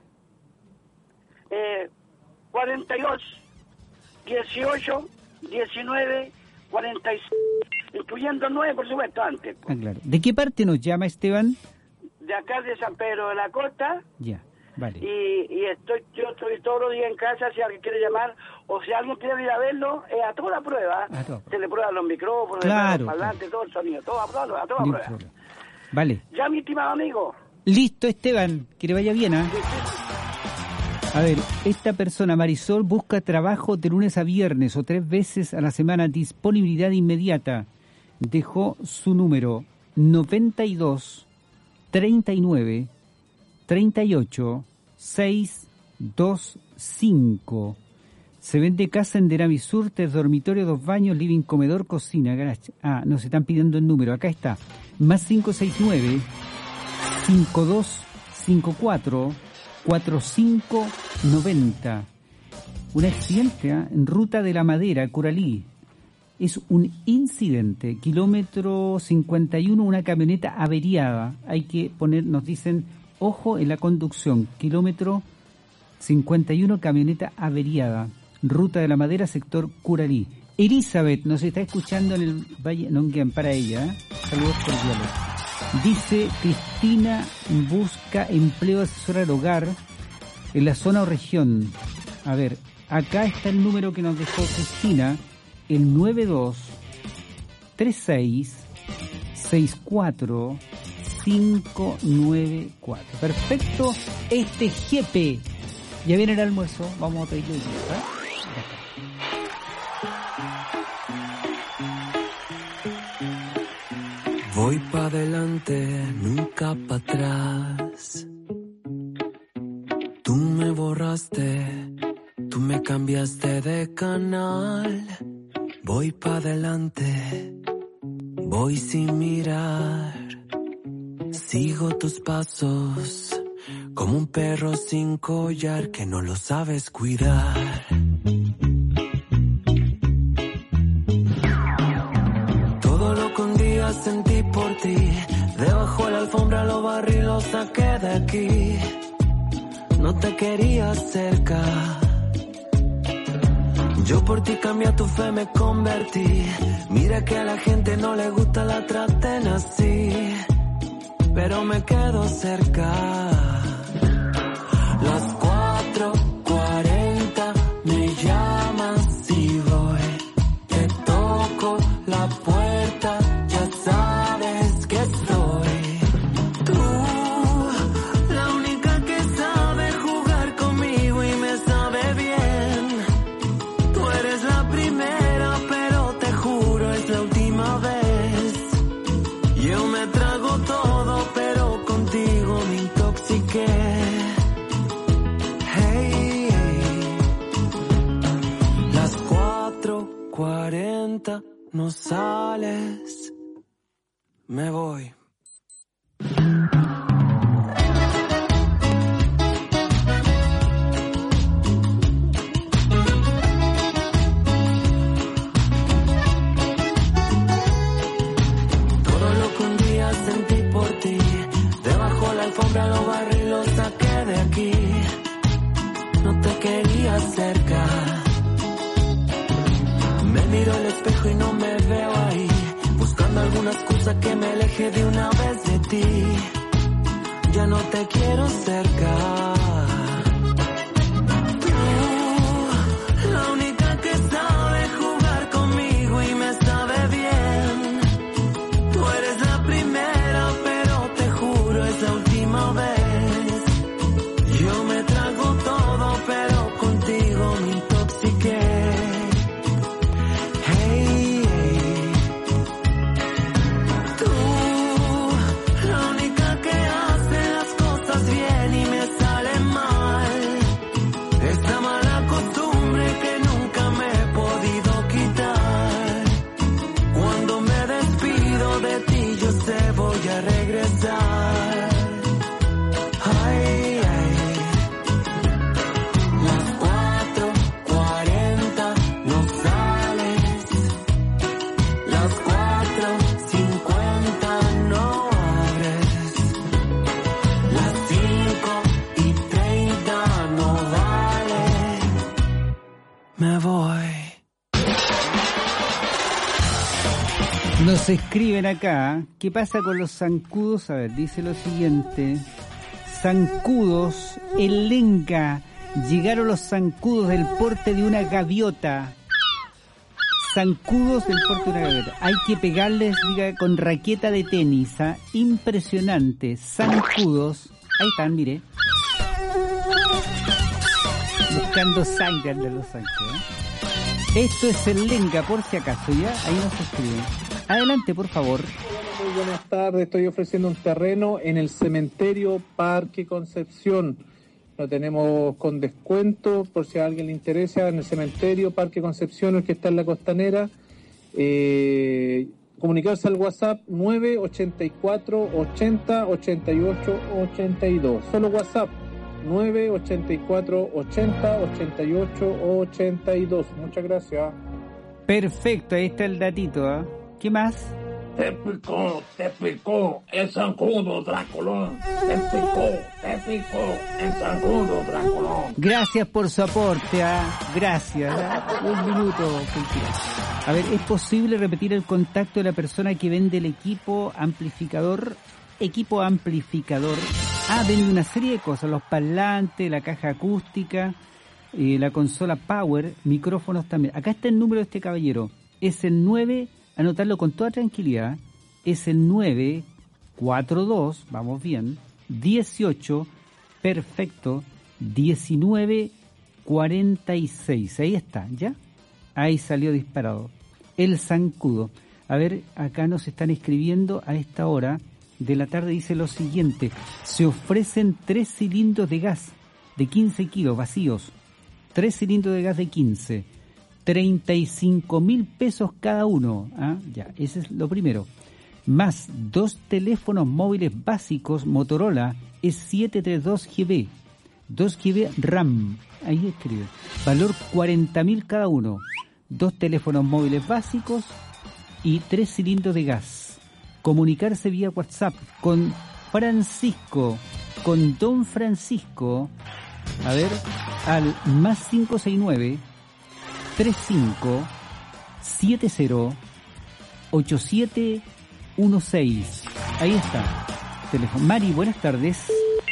[SPEAKER 8] Eh, cuarenta y dos, dieciocho, diecinueve, cuarenta y seis, incluyendo nueve, por supuesto, antes.
[SPEAKER 3] Ah, claro. ¿De qué parte nos llama, Esteban?
[SPEAKER 8] De acá de San Pedro de la Costa.
[SPEAKER 3] Ya, vale.
[SPEAKER 8] Y, y estoy yo estoy todos los días en casa, si alguien quiere llamar, o si alguien quiere ir a verlo, es a toda prueba. A toda. Se le prueban los micrófonos,
[SPEAKER 3] claro,
[SPEAKER 8] los parlantes, claro. todo el sonido, todo a toda, a toda prueba. Problema.
[SPEAKER 3] Vale.
[SPEAKER 8] Ya, mi estimado amigo.
[SPEAKER 3] Listo, Esteban, que le vaya bien, ¿eh?
[SPEAKER 8] Sí, sí.
[SPEAKER 3] A ver, esta persona, Marisol, busca trabajo de lunes a viernes o tres veces a la semana, disponibilidad inmediata. Dejó su número noventa y dos, treinta y nueve, treinta y ocho, seiscientos veinticinco. Se vende casa en Denamisur, tres dormitorios, dos baños, living, comedor, cocina, garage. Ah, nos están pidiendo el número, acá está. Más cinco seis nueve, cinco dos cinco cuatro, cuatro cinco nueve cero. Un accidente ¿eh? en Ruta de la Madera, Curalí. Es un incidente. Kilómetro cincuenta y uno, una camioneta averiada. Hay que poner, nos dicen, ojo en la conducción. Kilómetro cincuenta y uno, camioneta averiada. Ruta de la Madera, sector Curalí. Elizabeth nos está escuchando en el Valle Nonguén, para ella. ¿eh? Saludos cordiales. Dice Cristina busca empleo asesora del hogar en la zona o región. A ver, acá está el número que nos dejó Cristina, el nueve dos tres seis seis cuatro cinco nueve cuatro. Perfecto, este jefe. Ya viene el almuerzo, vamos a pedirlo. ¿eh?
[SPEAKER 9] Voy pa' adelante, nunca pa' atrás. Tú me borraste, tú me cambiaste de canal. Voy pa' adelante, voy sin mirar. Sigo tus pasos, como un perro sin collar que no lo sabes cuidar. Todo lo que un día sentí por ti, debajo de la alfombra lo barrí, lo saqué de aquí. No te quería cerca, yo por ti cambié tu fe, me convertí. Mira que a la gente no le gusta la traten así, pero me quedo cerca. Las cuatro cuarenta me llamas y voy, te toco la puerta, ya sabes que estoy. Tú, la única que sabe jugar conmigo y me sabe bien. Tú eres la primera, pero te juro es la última vez. Yo me trago todo, pero contigo me intoxiqué. Hey, hey. Las cuatro cuarenta no sales, me voy. Todo lo que un día sentí por ti, debajo de la alfombra lo barrí, lo saqué de aquí. No te quería cerca, me miro al espejo y no me veo ahí, buscando alguna excusa que me aleje de una vez de ti. Ya no te quiero cerca. Tú, la única que sabe jugar conmigo y me sabe bien. Tú eres la primera, pero te juro es la última vez. Yo me trago todo, pero contigo me intoxiqué. Hey, hey. Tú, la única que hace las cosas bien y me sale mal. Esta mala costumbre que nunca me he podido quitar. Cuando me despido de ti yo sé voy a regresar. Ay, ay. Las cuatro cuarenta no sales, las cuatro cincuenta no abres, las cinco y treinta no vale, me voy.
[SPEAKER 3] Nos escriben acá, ¿qué pasa con los zancudos? A ver, dice lo siguiente. Zancudos, el Lenca. Llegaron los zancudos del porte de una gaviota. Zancudos del porte de una gaviota. Hay que pegarles, diga, con raqueta de tenis. ¿Ah? Impresionante. Zancudos. Ahí están, mire. Buscando sangre de los zancudos. Esto es el Lenca, por si acaso, ¿ya? Ahí nos escriben. Adelante, por favor.
[SPEAKER 10] Muy buenas tardes, estoy ofreciendo un terreno en el cementerio Parque Concepción. lo tenemos con descuento, por si a alguien le interesa, en el cementerio Parque Concepción, el que está en la Costanera. Eh, comunicarse al WhatsApp nueve ochenta y cuatro ochenta ochenta y ocho ochenta y dos. Solo WhatsApp nueve ochenta y cuatro ochenta ochenta y ocho ochenta y dos. Muchas gracias.
[SPEAKER 3] Perfecto, ahí está el datito, ¿eh? ¿Qué más?
[SPEAKER 11] Te picó, te picó el zancudo, Draculón. Te picó, te picó el zancudo, Draculón.
[SPEAKER 3] Gracias por su aporte, ¿ah? Gracias. ¿ah? Un minuto, cultura. A ver, ¿es posible repetir el contacto de la persona que vende el equipo amplificador? Equipo amplificador. Ah, vende una serie de cosas, los parlantes, la caja acústica, eh, la consola Power, micrófonos también. Acá está el número de este caballero. Es el nueve... Anotarlo con toda tranquilidad, es el nueve cuatro dos, vamos bien, dieciocho, perfecto, diecinueve cuarenta y seis, ahí está, ¿ya? Ahí salió disparado. El zancudo. A ver, acá nos están escribiendo a esta hora de la tarde, dice lo siguiente: se ofrecen tres cilindros de gas de quince kilos vacíos, tres cilindros de gas de quince, treinta y cinco mil pesos cada uno. ¿Ah? Ya, ese es lo primero. Más dos teléfonos móviles básicos Motorola E setecientos treinta y dos G B, dos G B RAM. Ahí escribe. Valor cuarenta mil cada uno. Dos teléfonos móviles básicos y tres cilindros de gas. Comunicarse vía WhatsApp con Francisco, con Don Francisco. A ver, al más cinco seis nueve tres cinco siete cero ocho siete uno seis. Ahí está. Teléfono. Mari, buenas tardes.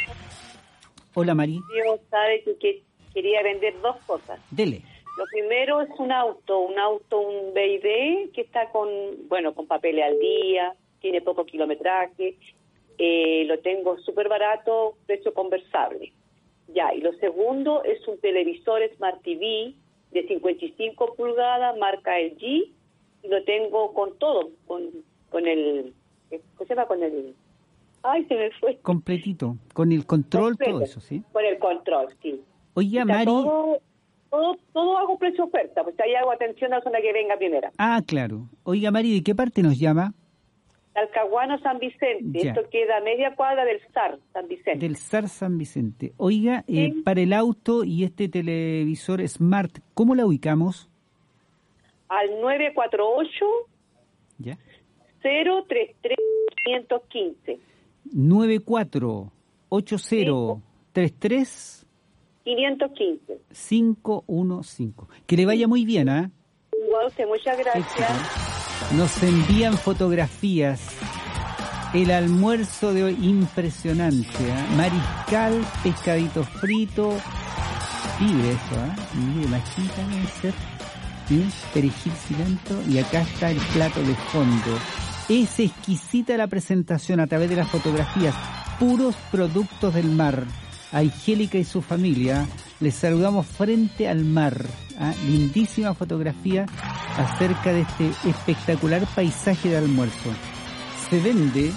[SPEAKER 3] Hola, Mari.
[SPEAKER 12] Yo sabe que, que quería vender dos cosas.
[SPEAKER 3] Dele.
[SPEAKER 12] Lo primero es un auto, un auto, un B Y D que está con, bueno, con papeles al día, tiene poco kilometraje, eh, lo tengo súper barato, precio conversable. Ya, y lo segundo es un televisor Smart T V de cincuenta y cinco pulgadas, marca L G, y lo tengo con todo, con con el, ¿cómo se llama? Con el, ay, se me fue.
[SPEAKER 3] Completito, con el control, completo, todo eso, ¿sí?
[SPEAKER 12] Con el control, sí.
[SPEAKER 3] Oiga, Mari.
[SPEAKER 12] Todo, todo, todo hago precio oferta, pues ahí hago atención a la zona que venga primera.
[SPEAKER 3] Ah, claro. Oiga, Mari, ¿de qué parte nos llama?
[SPEAKER 12] Talcahuano, San Vicente. Ya. Esto queda a media cuadra del S A R, San Vicente.
[SPEAKER 3] Del S A R, San Vicente. Oiga, sí. eh, para el auto y este televisor Smart, ¿cómo la ubicamos?
[SPEAKER 12] Al nueve cuatro ocho
[SPEAKER 3] ¿ya?
[SPEAKER 12] cero tres tres cinco uno cinco.
[SPEAKER 3] nueve cuatro ocho cero tres tres
[SPEAKER 12] cinco uno cinco.
[SPEAKER 3] cinco uno cinco. Que le vaya muy bien, ¿ah? ¿eh?
[SPEAKER 12] Igual usted, muchas gracias.
[SPEAKER 3] Éxito. Nos envían fotografías. El almuerzo de hoy, impresionante, ¿eh? Mariscal, pescadito frito, libre eso, ¿eh? Mire, majita debe ser, ¿sí? Perejil, cilantro, y acá está el plato de fondo. Es exquisita la presentación a través de las fotografías, puros productos del mar. A Angélica y su familia les saludamos frente al mar. ¿Ah? Lindísima fotografía acerca de este espectacular paisaje de almuerzo. Se vende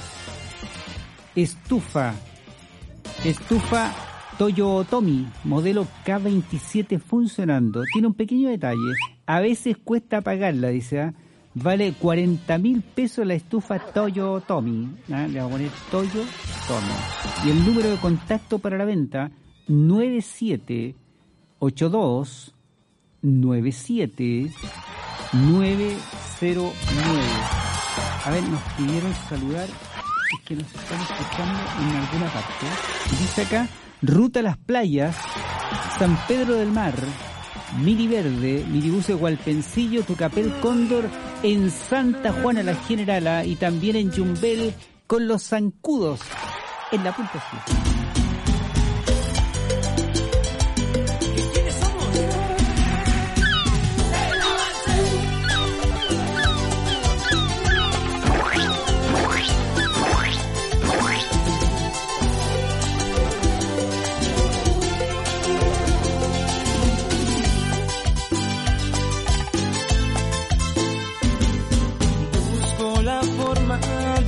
[SPEAKER 3] estufa, estufa Toyotomi, modelo K veintisiete funcionando. Tiene un pequeño detalle, a veces cuesta pagarla, dice, ¿ah? Vale cuarenta mil pesos la estufa Toyotomi. ¿Ah? Le vamos a poner Toyotomi. Y el número de contacto para la venta, nueve siete ocho dos nueve siete nueve cero nueve. A ver, nos pidieron saludar, es que nos están escuchando en alguna parte. Dice acá, Ruta a las Playas, San Pedro del Mar, Miri Verde, Miribucio Hualpencillo, Tucapel Cóndor, en Santa Juana la Generala y también en Yumbel con los zancudos en la punta sur.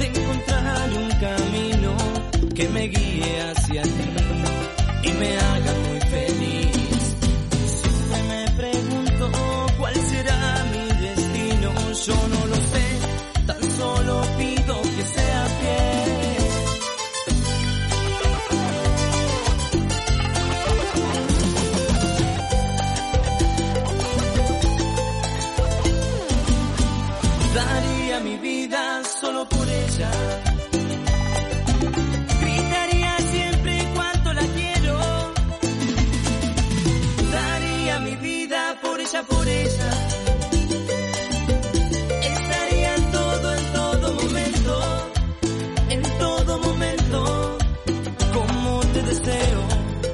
[SPEAKER 4] Que me guíe hacia ti y me haga solo por ella. Gritaría siempre cuánto la quiero. Daría mi vida por ella, por ella. Estaría en todo, en todo momento, en todo momento, como te deseo.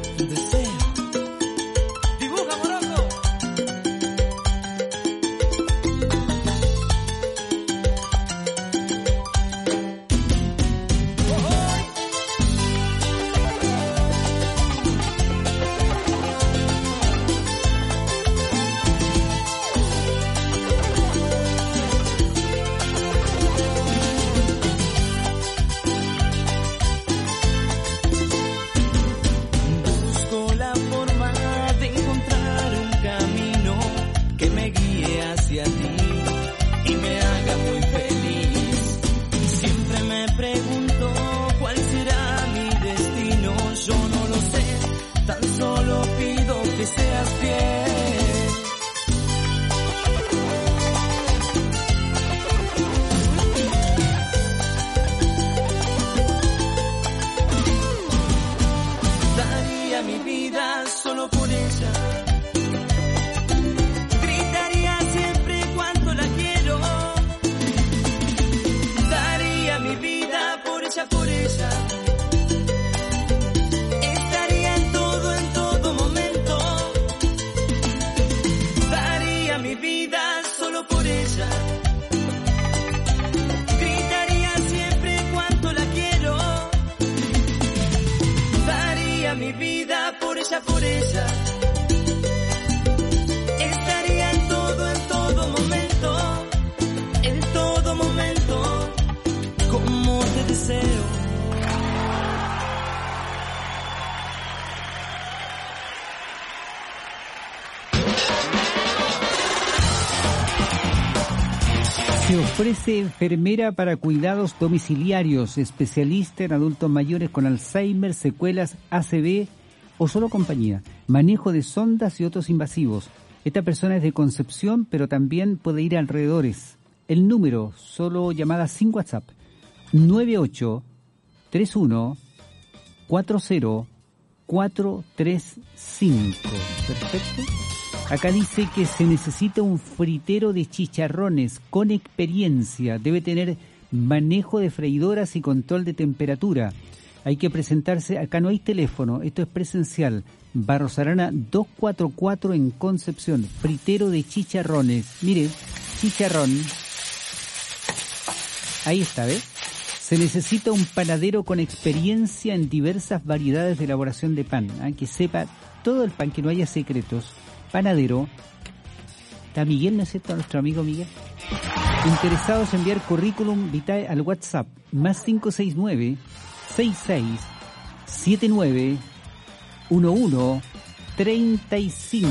[SPEAKER 3] Se ofrece enfermera para cuidados domiciliarios, especialista en adultos mayores con Alzheimer, secuelas, A C V o solo compañía, manejo de sondas y otros invasivos. Esta persona es de Concepción, pero también puede ir a alrededores. El número, solo llamada sin WhatsApp, nueve ocho tres uno cuatro cero cuatro tres cinco. Perfecto. Acá dice que se necesita un fritero de chicharrones con experiencia. Debe tener manejo de freidoras y control de temperatura. Hay que presentarse, acá no hay teléfono, esto es presencial. Barros Arana doscientos cuarenta y cuatro en Concepción. Fritero de chicharrones. Mire, chicharrón. Ahí está, ¿ves? Se necesita un panadero con experiencia en diversas variedades de elaboración de pan, ¿eh? Que sepa todo el pan, que no haya secretos. Panadero. ¿Está Miguel, no es cierto? Nuestro amigo Miguel. Interesados en enviar currículum vitae al WhatsApp más cinco seis nueve seis seis siete nueve uno uno treinta y cinco.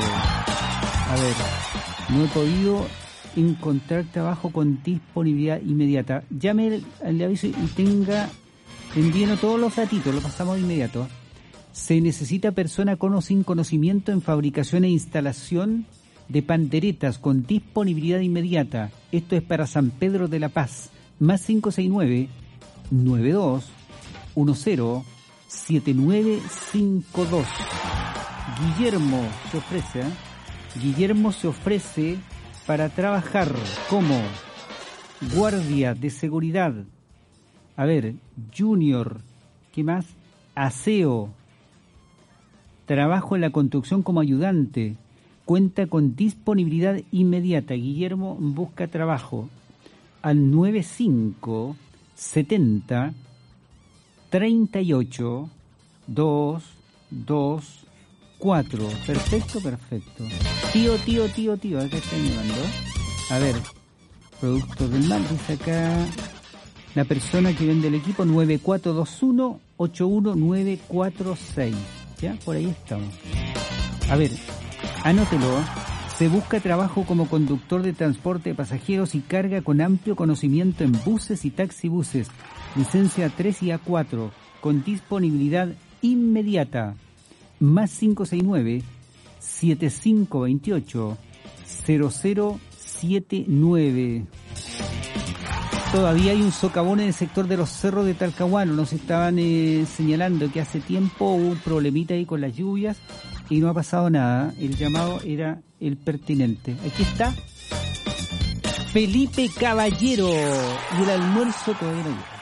[SPEAKER 3] A ver, no he podido encontrar trabajo con disponibilidad inmediata. Llame al aviso y tenga, envíenos todos los datitos, lo pasamos de inmediato. Se necesita persona con o sin conocimiento en fabricación e instalación de panderetas con disponibilidad inmediata. Esto es para San Pedro de la Paz. Más cinco seis nueve nueve dos uno cero siete nueve cinco dos. Guillermo se ofrece, ¿eh? Guillermo se ofrece para trabajar como guardia de seguridad. A ver, junior, ¿qué más? Aseo. Trabajo en la construcción como ayudante. Cuenta con disponibilidad inmediata. Guillermo busca trabajo al nueve cinco setenta treinta y ocho dos dos cuatro. Perfecto, perfecto. Tío, tío, tío, tío. ¿A qué está llamando? A ver, productos del mar. Dice acá la persona que vende el equipo nueve cuatro dos uno ocho uno nueve cuatro seis. Ya, por ahí estamos. A ver, anótelo. Se busca trabajo como conductor de transporte de pasajeros y carga con amplio conocimiento en buses y taxibuses. Licencia tres y A cuatro, con disponibilidad inmediata. Más cinco seis nueve siete cinco dos ocho cero cero siete nueve. Todavía hay un socavón en el sector de los cerros de Talcahuano. Nos estaban eh, señalando que hace tiempo hubo un problemita ahí con las lluvias y no ha pasado nada. El llamado era el pertinente. Aquí está Felipe Caballero y el almuerzo todavía no llega.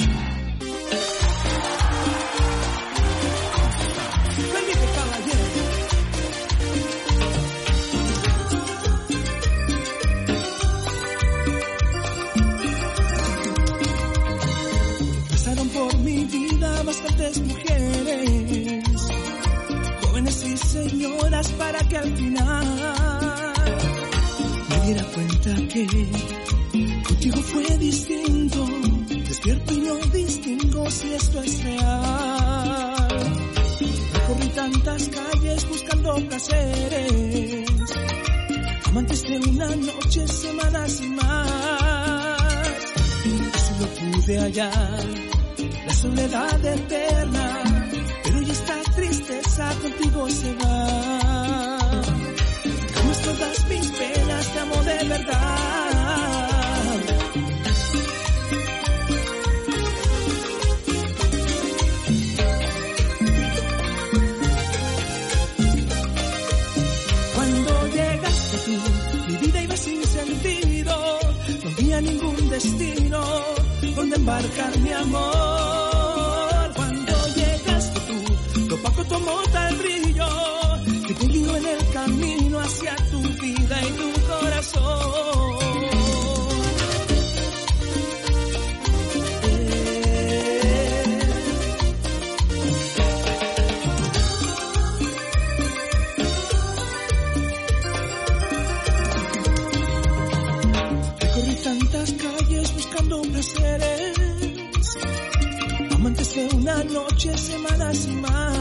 [SPEAKER 13] Bastantes mujeres, jóvenes y señoras, para que al final me diera cuenta que contigo fue distinto. Despierto y no distingo si esto es real. Recorrí tantas calles buscando placeres, amantes de una noche, semanas y más. Solo pude hallar la soledad eterna, pero ya esta tristeza contigo se va. Como todas mis penas, te amo de verdad. Cuando llegaste tú, mi vida iba sin sentido, no había ningún destino donde embarcar mi amor. Opaco tu amor, tal brillo que te guío en el camino hacia tu vida y tu corazón. Recorrí tantas calles buscando placeres, amantes de una noche, semanas y más.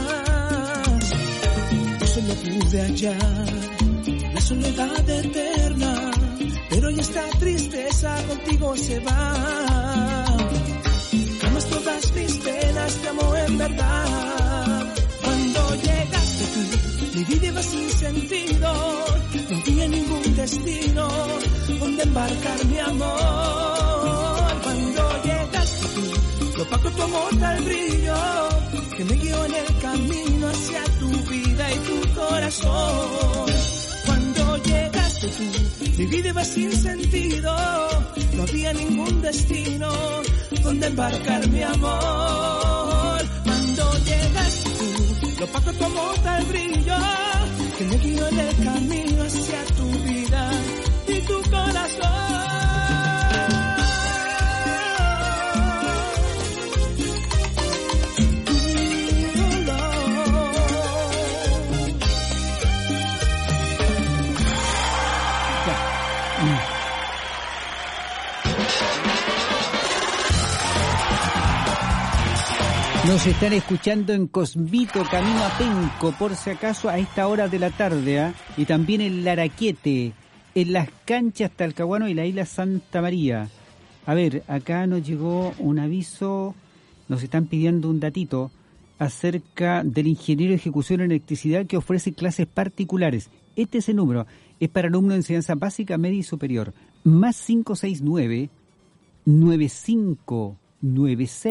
[SPEAKER 13] Yo solo pude hallar la soledad eterna, pero ya esta tristeza contigo se va. Jamás todas mis penas, te amo en verdad. Cuando llegaste tú, mi vida iba sin sentido, no había ningún destino donde embarcar mi amor. Cuando llegaste tú, lo opaco tu amor, tal brillo que me guió en el camino hacia tu vida y tu corazón. Cuando llegaste tú, mi vida iba sin sentido, no había ningún destino donde embarcar mi amor. Cuando llegaste tú, lo opaco tu amor, tal brillo que me guió en el camino hacia tu vida y tu corazón.
[SPEAKER 3] Nos están escuchando en Cosmito, camino a Penco, por si acaso a esta hora de la tarde, ¿eh? Y también en Laraquete, en las canchas Talcahuano y la isla Santa María. A ver, acá nos llegó un aviso, nos están pidiendo un datito acerca del ingeniero de ejecución en electricidad que ofrece clases particulares. Este es el número, es para alumnos de enseñanza básica, media y superior. Más cinco seis nueve, nueve cinco nueve seis.